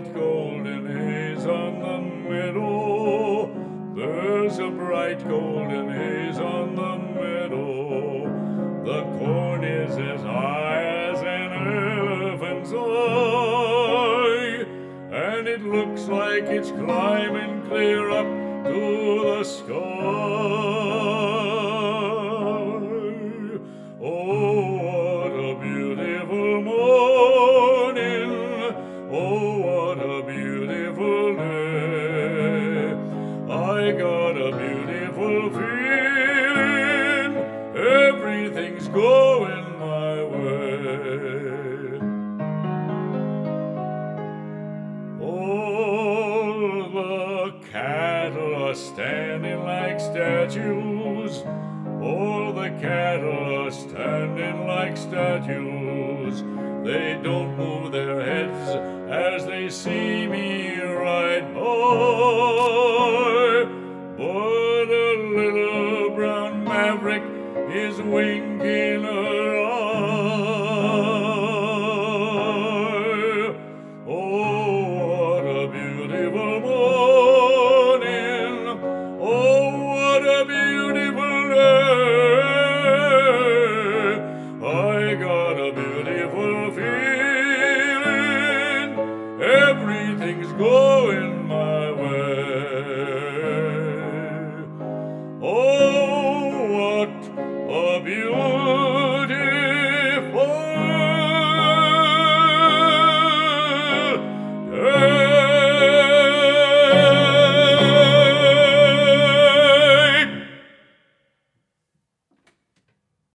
bright golden haze on the meadow. There's a bright golden haze on the meadow. The corn is as high as an elephant's eye, and it looks like it's climbing clear up to the sky. Oh, what a beautiful morning. Oh, what a beautiful day. I got a beautiful feeling. Everything's going my way. All the cattle are standing like statues. All the cattle are standing like statues. They don't move their heads as they see me ride by. But a little brown maverick is winking